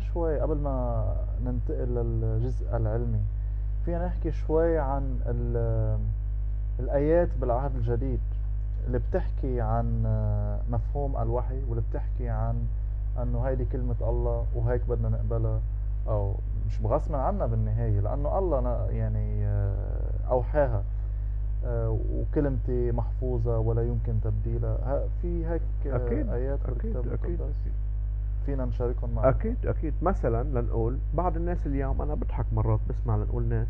شوي قبل ما ننتقل للجزء العلمي، فينا نحكي شوي عن الآيات بالعهد الجديد اللي بتحكي عن مفهوم الوحي، واللي بتحكي عن أنه هيدي كلمة الله وهيك بدنا نقبلها، أو مش بغصب عنا بالنهاية، لأنه الله يعني أوحاها. وكلمتي محفوظة ولا يمكن تبديلها. في هيك اكيد آيات اكيد بالكتاب اكيد المقدس اكيد فينا نشاركهم معنا. اكيد مثلا لنقول بعض الناس اليوم، انا بضحك مرات بسمع لنقول ناس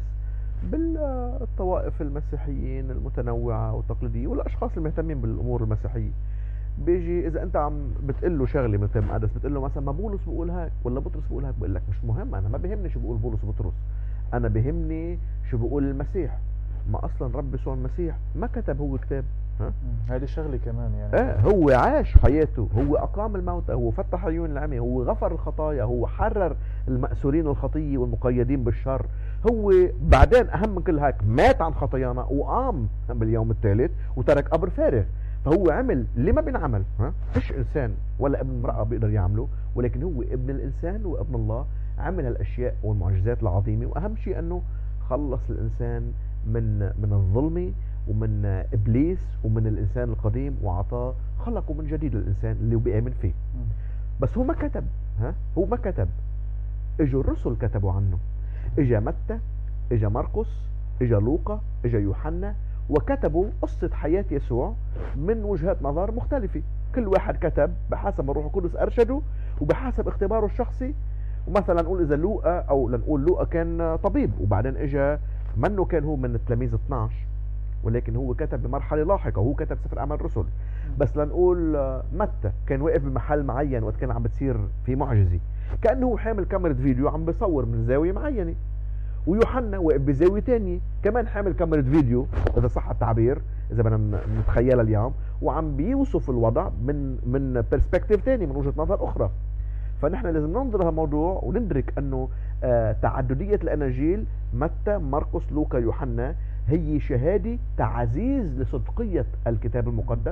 بالطوائف المسيحيين المتنوعه والتقليديه والاشخاص المهتمين بالامور المسيحيه، بيجي اذا انت عم بتقول له شغله من الكتاب المقدس، بتقول له مثلا ما بولس بيقول هيك ولا بطرس بيقول هيك، بقول لك مش مهم، انا ما بيهمني شو بيقول بولس وبطرس، انا بيهمني شو بيقول المسيح. ما اصلا رب يسوع المسيح ما كتب هو كتاب، ها؟ هذه شغلة كمان يعني. هو عاش حياته، هو اقام الموتى، هو فتح عيون العمي، هو غفر الخطايا، هو حرر المأسورين الخطية والمقيدين بالشر، هو بعدين اهم من كل هيك مات عن خطايانا وقام باليوم الثالث وترك قبر فارغ. فهو عمل اللي ما بينعمل، ها؟ فيش انسان ولا ابن امرأة بيقدر يعمله، ولكن هو ابن الانسان وابن الله، عمل الاشياء والمعجزات العظيمة، واهم شيء انه خلص الانسان من الظلم ومن ابليس ومن الانسان القديم، واعطاه خلقه من جديد الانسان اللي بيامن فيه. بس هو ما كتب، ها؟ هو ما كتب، اجوا الرسل كتبوا عنه، اجا متى، اجا مرقس، اجا لوقا، اجا يوحنا، وكتبوا قصة حياة يسوع من وجهات نظر مختلفة. كل واحد كتب بحسب ما الروح القدس ارشده وبحسب اختباره الشخصي. ومثلا نقول اذا لوقا، او لنقول لوقا كان طبيب وبعدين اجا منه كان هو من التلاميذ 12، ولكن هو كتب بمرحله لاحقه، وهو كتب سفر اعمال الرسل. بس لنقول متى كان واقف بمحل معين وقت كان عم بتصير في معجزه، كانه هو حامل كاميرا فيديو عم بيصور من زاويه معينه. ويوحنا واقف بزاويه ثانيه كمان حامل كاميرا فيديو، اذا صح التعبير، اذا بدنا نتخيلها اليوم، وعم بيوصف الوضع من برسبكتيف ثاني، من وجهه نظر اخرى. فنحن لازم ننظر هالموضوع وندرك انه تعدديه الاناجيل متى مرقس لوقا يوحنا هي شهاده تعزيز لصدقيه الكتاب المقدس،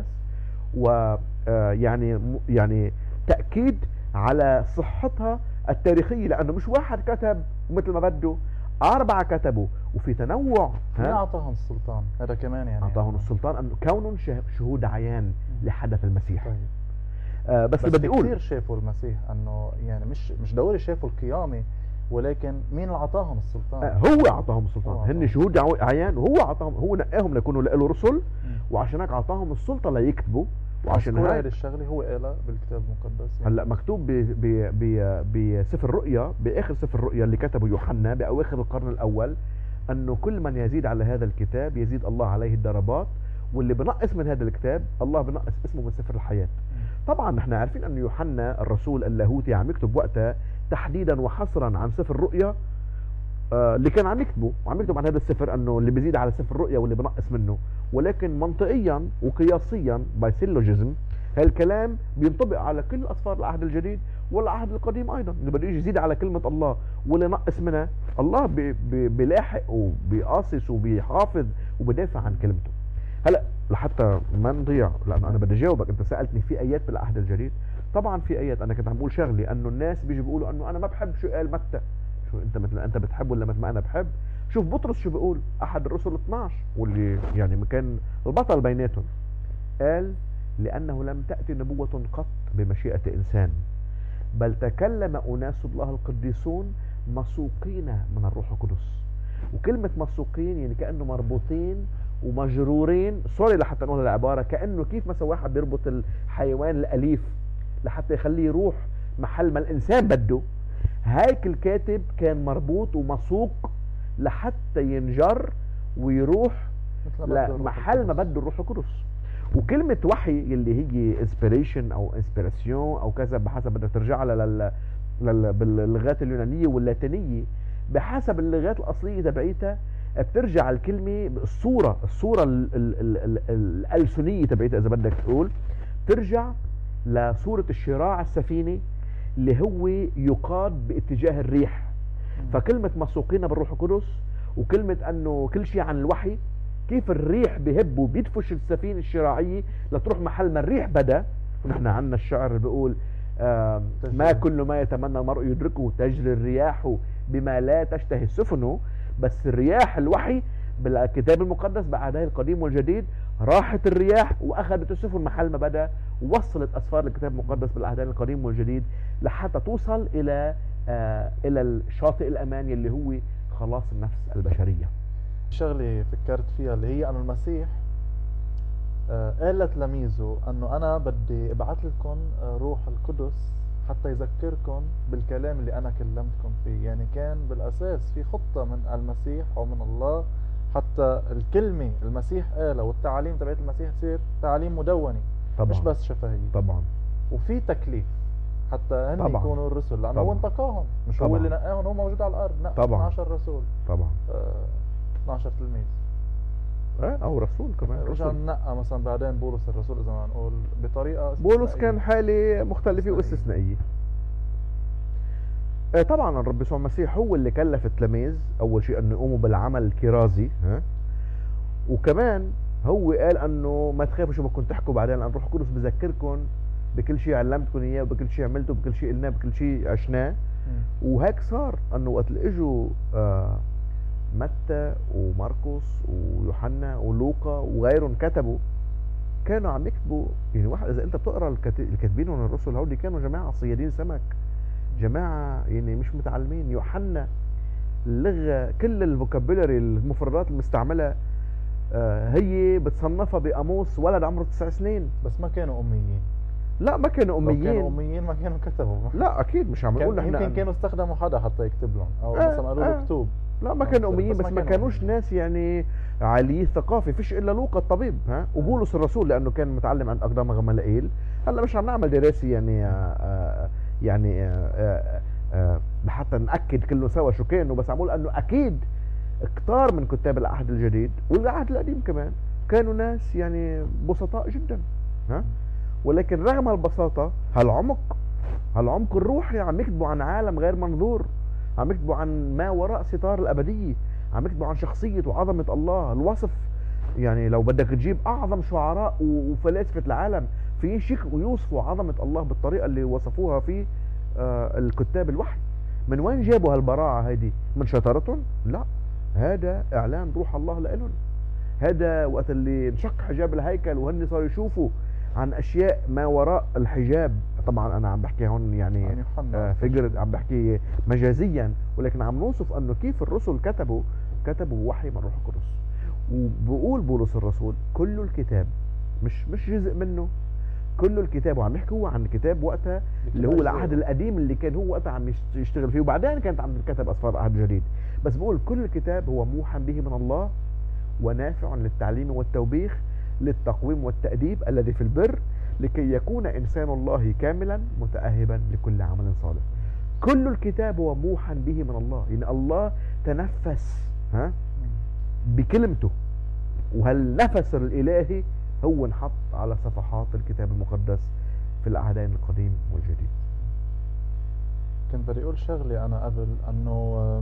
ويعني تاكيد على صحتها التاريخيه، لانه مش واحد كتب مثل ما بده، 4 كتبوا وفي تنوع. مين اعطاهم السلطان؟ هذا كمان يعني اعطاهم السلطان انه كونهم شهود عيان لحدث المسيح. طيب. بس بدي اقول كثير شافوا المسيح، انه يعني مش ضروري شافوا القيامه، ولكن مين اللي اعطاهم السلطان؟ هو اعطاهم السلطان، هن شهود عيان، وهو اعطاهم، هو نقاهم ليكونوا له رسل، وعشان هيك اعطاهم السلطه ليكتبوا. وعشان هيك هذه الشغله هو قالها بالكتاب المقدس يعني. هلا مكتوب بسفر الرؤيا، باخر سفر الرؤيا اللي كتبه يوحنا باواخر القرن الاول، انه كل من يزيد على هذا الكتاب يزيد الله عليه الضربات، واللي بنقص من هذا الكتاب الله بنقص اسمه من سفر الحياه. طبعا نحن عارفين ان يوحنا الرسول اللاهوتي عم يكتب وقتها تحديدا وحصرا عن سفر الرؤيا، اللي كان عم يكتبه، وعم يكتب عن هذا السفر انه اللي بيزيد على سفر الرؤيا واللي بنقص منه. ولكن منطقيا وقياسيا باي سيلوجيزم هالكلام بينطبق على كل اسفار العهد الجديد والعهد القديم ايضا. اللي بده يجي يزيد على كلمه الله واللي نقص منها، الله بيلاحق وبيقاصص وبيحافظ وبيدافع عن كلمته. هلا لحتى ما نضيع، لانه انا بدي اجاوبك، انت سالتني في ايات بالعهد الجديد. طبعا في ايات، انا كنت عم بقول شغلي انه الناس بيجوا بيقولوا انه انا ما بحب شو قال متى. شو انت مثل انت بتحب ولا مثل ما انا بحب؟ شوف بطرس شو بيقول، احد الرسل 12 واللي يعني كان البطل بيناتهم، قال لانه لم تاتي نبوه قط بمشيئه انسان، بل تكلم اناس الله القديسون مسوقين من الروح القدس. وكلمه مسوقين يعني كانه مربوطين ومجرورين، سوري لحتى نقول العباره، كانه كيف مثلا واحد بيربط الحيوان الاليف لحتى يخليه يروح محل ما الانسان بده، هيك الكاتب كان مربوط ومسوق لحتى ينجر ويروح محل ما بده الروح القدس. وكلمة وحي اللي هي انسبيريشن او انسبيراسيون او كذا، بحسب بدك ترجع لها باللغات اليونانية واللاتينية، بحسب اللغات الأصلية تبعيتها بترجع الكلمة الصورة الألسنية تبعيتها إذا بدك تقول، ترجع لصورة الشراع السفينة اللي هو يقاد باتجاه الريح. فكلمة مسوقين بالروح القدس، وكلمة أنه كل شيء عن الوحي، كيف الريح بهب وبيدفش السفينة الشراعية لتروح محل ما الريح بدا. ونحن عنا الشعر بيقول ما كل ما يتمنى المرء يدركه، تجري الرياح بما لا تشتهي السفن. بس الرياح الوحي بالكتاب المقدس بعهده القديم والجديد راحت الرياح واخذت السفن محل ما بدا، ووصلت اسفار الكتاب المقدس بالعهدين القديم والجديد لحتى توصل الى الشاطئ الامان اللي هو خلاص النفس البشريه. شغله فكرت فيها اللي هي انه المسيح قال لتلاميذه انه انا بدي ابعث لكم روح القدس حتى يذكركم بالكلام اللي انا كلمتكم فيه. يعني كان بالاساس في خطه من المسيح او من الله حتى الكلمه المسيح قالها والتعاليم تبعت المسيح تصير تعاليم مدونه، طبعا مش بس شفهيه. طبعا. وفي تكليف حتى هن طبعا يكونوا الرسل، لانه هو انتقاهم، مش طبعا هو اللي نقاهم، هو موجود على الارض نقى طبعا 12 رسول، طبعا 12 تلميذ او رسول كمان. رجع نقى مثلا بعدين بولس الرسول اذا ما نقول بطريقه بولس كان حالة مختلفة واستثنائية. طبعا الرب يسوع المسيح هو اللي كلف التلاميذ اول شيء انه يقوموا بالعمل الكرازي، وكمان هو قال انه ما تخافوا شو بدكم تحكوا بعدين، لان الروح القدس بذكركم بكل شيء علمتكم اياه وبكل شيء عملته وبكل شيء قلناه بكل شيء عشناه. وهيك صار انه وقت اللي اجوا متى ومرقس ويوحنا ولوقا وغيرهم كتبوا، كانوا عم يكتبوا يعني واحد اذا انت بتقرا الكاتبين من الرسل هودي كانوا جماعه صيادين سمك، جماعه يعني مش متعلمين. يوحنا اللغه كل الفوكابولري المفردات المستعمله هي بتصنفها بقاموس ولد عمره 9 سنين. بس ما كانوا اميين. لا ما كانوا اميين. لو كانوا اميين ما كانوا كتبوا. لا اكيد مش عم نقول يمكن كانوا استخدموا حدا حتى يكتب لهم او مثلا قالوا له اكتب. لا ما كانوا اميين، بس ما كانوش ناس يعني عالي الثقافه. فيش الا لوقا الطبيب وبولس الرسول لانه كان متعلم عند اقدام غمالائيل. هلا مش عم نعمل دراسه يعني لحتى ناكد كله سوا شو كانوا، بس عم اقول انه اكيد كتار من كتاب العهد الجديد والعهد القديم كمان كانوا ناس يعني بسطاء جدا، ولكن رغم البساطه هالعمق الروحي عم يكتبوا عن عالم غير منظور، عم يكتبوا عن ما وراء ستار الأبدية، عم يكتبوا عن شخصية وعظمة الله. الوصف يعني لو بدك تجيب أعظم شعراء وفلاسفة العالم في شيء ويوصفوا عظمة الله بالطريقة اللي وصفوها في الكتاب الوحي. من وين جابوا هالبراعة هيدي؟ من شطارتهم؟ لا، هذا إعلان روح الله لإلهم. هذا وقت اللي انشق حجاب الهيكل وهن صاروا يشوفوا عن اشياء ما وراء الحجاب. طبعا انا عم بحكي هون يعني فكرة، عم بحكي مجازيا، ولكن عم نوصف انه كيف الرسل كتبوا وحي من روح القدس. وبقول بولس الرسول كل الكتاب مش جزء منه، كل الكتاب. وعم يحكي هو عن الكتاب وقتها اللي هو العهد القديم اللي كان هو وقتها عم يشتغل فيه، وبعدين كانت عم تكتب اسفار العهد الجديد. بس بقول كل الكتاب هو موحى به من الله ونافع للتعليم والتوبيخ للتقويم والتأديب الذي في البر لكي يكون إنسان الله كاملا متأهبا لكل عمل صالح. كل الكتاب هو موحى به من الله، يعني الله تنفس بكلمته، وهالنفس الإلهي هو انحط على صفحات الكتاب المقدس في العهدين القديم والجديد. كنت بدي أقول شغلة أنا قبل، أنه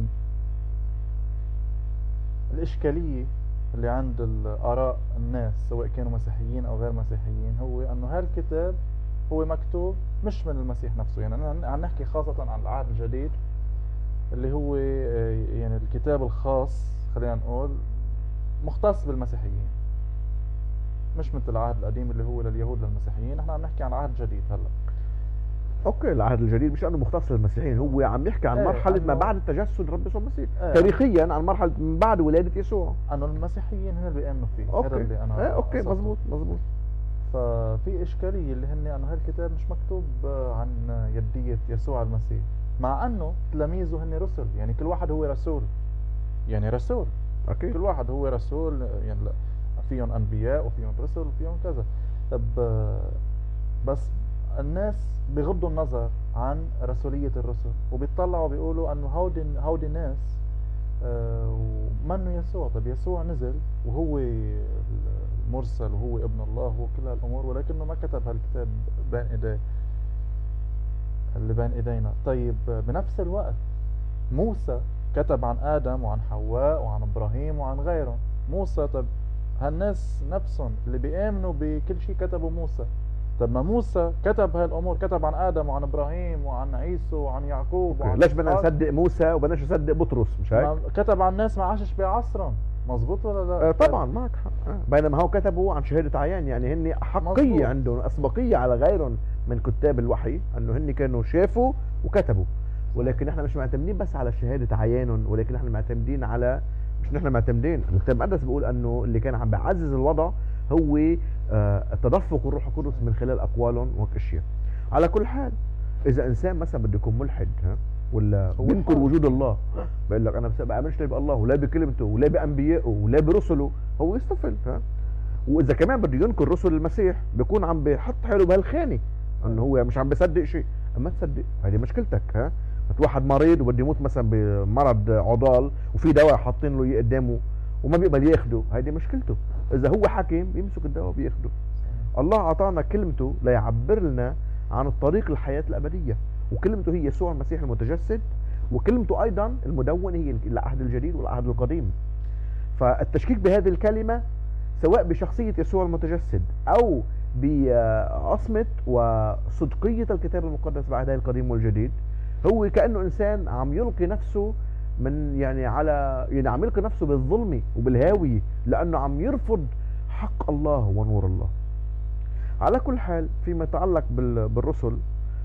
الإشكالية اللي عند الآراء الناس سواء كانوا مسيحيين أو غير مسيحيين هو أنه هالكتاب هو مكتوب مش من المسيح نفسه. يعني أنا عم نحكي خاصة عن العهد الجديد اللي هو يعني الكتاب الخاص، خلينا نقول مختص بالمسيحيين، مش مثل العهد القديم اللي هو لليهود للمسيحيين. نحن عم نحكي عن عهد جديد هلا. اوكي، العهد الجديد مش انه مختص للمسيحيين، هو عم يحكي عن مرحله ما بعد تجسد رب يسوع المسيح، تاريخيا عن مرحله من بعد ولاده يسوع، انه المسيحيين هن اللي بيامنوا فيه. هذا اللي انا اوكي مزبوط. ففي اشكاليه اللي هن انه هالكتاب مش مكتوب عن يديه يسوع المسيح، مع انه تلاميذه هن رسل. يعني كل واحد هو رسول، يعني رسول أوكي. كل واحد هو رسول، يعني فيهم انبياء وفيهم رسل وفيهم كذا. طب بس الناس بغضوا النظر عن رسولية الرسل وبيطلعوا بيقولوا انه هودي ناس ومنه يسوع. طب يسوع نزل وهو المرسل وهو ابن الله وهو كل هالامور، ولكنه ما كتب هالكتاب بين ايديه اللي بين ايدينا. طيب بنفس الوقت موسى كتب عن ادم وعن حواء وعن ابراهيم وعن غيرهم. موسى، طب هالناس نفسهم اللي بيآمنوا بكل شيء كتبوا موسى، طب ما موسى كتب هاي الامور، كتب عن ادم وعن ابراهيم وعن عيسى وعن يعقوب وعن ليش بدنا إسحاق. نصدق موسى وبدناش نصدق بطرس؟ مش هيك؟ كتب عن ناس ما عاشش بعصرهم، مزبوط ولا لا؟ طبعا معك حق. بينما هو كتبوا عن شهادة عيان، يعني هن أحقية، مظبوط. عندهم أسبقية على غيرهم من كتاب الوحي، أنه هن كانوا شافوا وكتبوا. ولكن احنا مش معتمدين بس على شهادة عيانهم، ولكن احنا معتمدين على، مش نحن معتمدين، الكتاب المقدس بيقول أنه اللي كان عم بيعزز الوضع هو تدفق الروح القدس من خلال أقوالهم وأشياء. على كل حال، إذا إنسان مثلا بده يكون ملحد ولا هو بينكر حر. وجود الله، بيقول لك انا ما بامنش لا بالله ولا بكلمته ولا بانبيائه ولا برسله، هو يستفل. واذا كمان بده ينكر رسل المسيح بيكون عم بيحط حاله بهالخانه، انه هو مش عم بيصدق شيء. اما تصدق هذه مشكلتك. واحد مريض وبده يموت مثلا بمرض عضال وفي دواء حاطين له اياه قدامه وما بيقبل ياخده، هذه مشكلته. اذا هو حكيم بيمسك الدواء وبياخده. الله اعطانا كلمته ليعبر لنا عن الطريق للحياه الابديه، وكلمته هي يسوع المسيح المتجسد، وكلمته ايضا المدون هي العهد الجديد والعهد القديم. فالتشكيك بهذه الكلمه سواء بشخصيه يسوع المتجسد او بعصمه وصدقيه الكتاب المقدس بعد القديم والجديد، هو كانه انسان عم يلقي نفسه من يعني عم يلقي نفسه بالظلمه وبالهاويه، لانه عم يرفض حق الله ونور الله. على كل حال، فيما يتعلق بالرسل،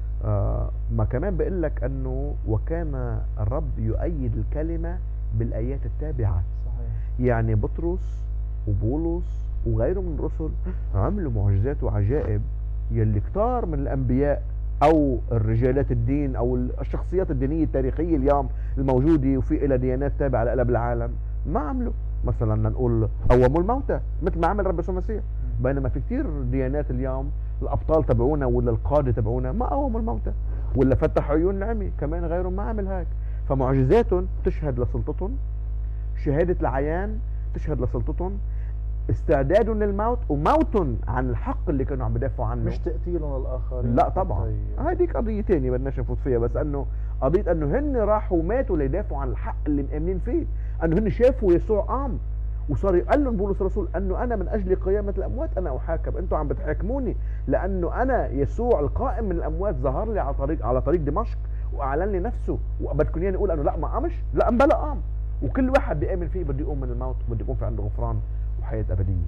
ما كمان بيقول لك انه وكان الرب يؤيد الكلمه بالايات التابعه. صحيح. يعني بطرس وبولس وغيره من الرسل عملوا معجزات وعجائب يلي كتار من الانبياء او الرجالات الدين او الشخصيات الدينيه التاريخيه اليوم الموجوده وفي لها ديانات تابعه لقلب العالم ما عملوا. مثلا نقول قوموا الموتى مثل ما عمل رب يسوع المسيح، بينما في كتير ديانات اليوم الابطال تبعونا ولا القاده تبعونا ما قوموا الموتى ولا فتحوا عيون العمي، كمان غيرهم ما عمل هيك. فمعجزاتهم تشهد لسلطتهم، شهاده العيان تشهد لسلطتهم، استعدادهم للموت وموتهم عن الحق اللي كانوا عم بدافعوا عنه، مش تقتيلهم للاخرين. لا طبعا. هذيك قضيه ثانيه بدناش نفوت فيها، بس انه قضيه انه هن راحوا ماتوا ليدافعوا عن الحق اللي مآمنين فيه، انه هن شافوا يسوع قام وصار يقول لهم بولس الرسول انه انا من اجل قيامه الاموات انا احاكم، انتم عم بتحاكموني لانه انا يسوع القائم من الاموات ظهر لي على طريق دمشق واعلن لي نفسه، وبدكم اياني اقول انه لا ما قامش؟ لا بلا قام، وكل واحد بيامن فيه بده يقوم من الموت وبده يكون في عنده غفران وحياه ابديه.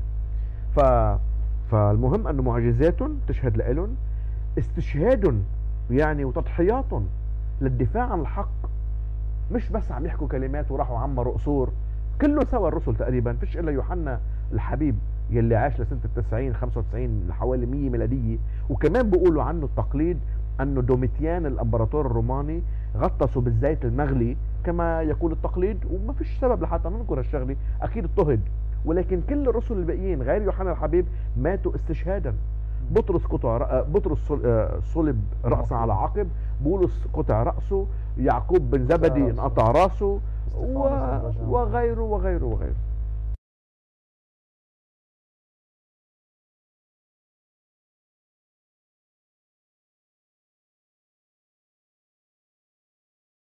فالمهم انه معجزاتهم تشهد لهم، استشهادهم يعني وتضحياتهم للدفاع عن الحق، مش بس عم يحكوا كلمات وراحوا عمروا قصور. كله سوى الرسل تقريبا، فيش الا يوحنا الحبيب يلي عاش لسنه 90 95 لحوالي 100 ميلاديه، وكمان بيقولوا عنه التقليد انه دوميتيان الامبراطور الروماني غطسوا بالزيت المغلي كما يقول التقليد، وما فيش سبب لحتى ننكر هالشغله، اكيد اضطهد. ولكن كل الرسل الباقيين غير يوحنا الحبيب ماتوا استشهادا. بطرس صلب رأسا على عقب، بولس قطع رأسه، يعقوب بن زبدي انقطع رأسه، وغيره وغيره وغيره.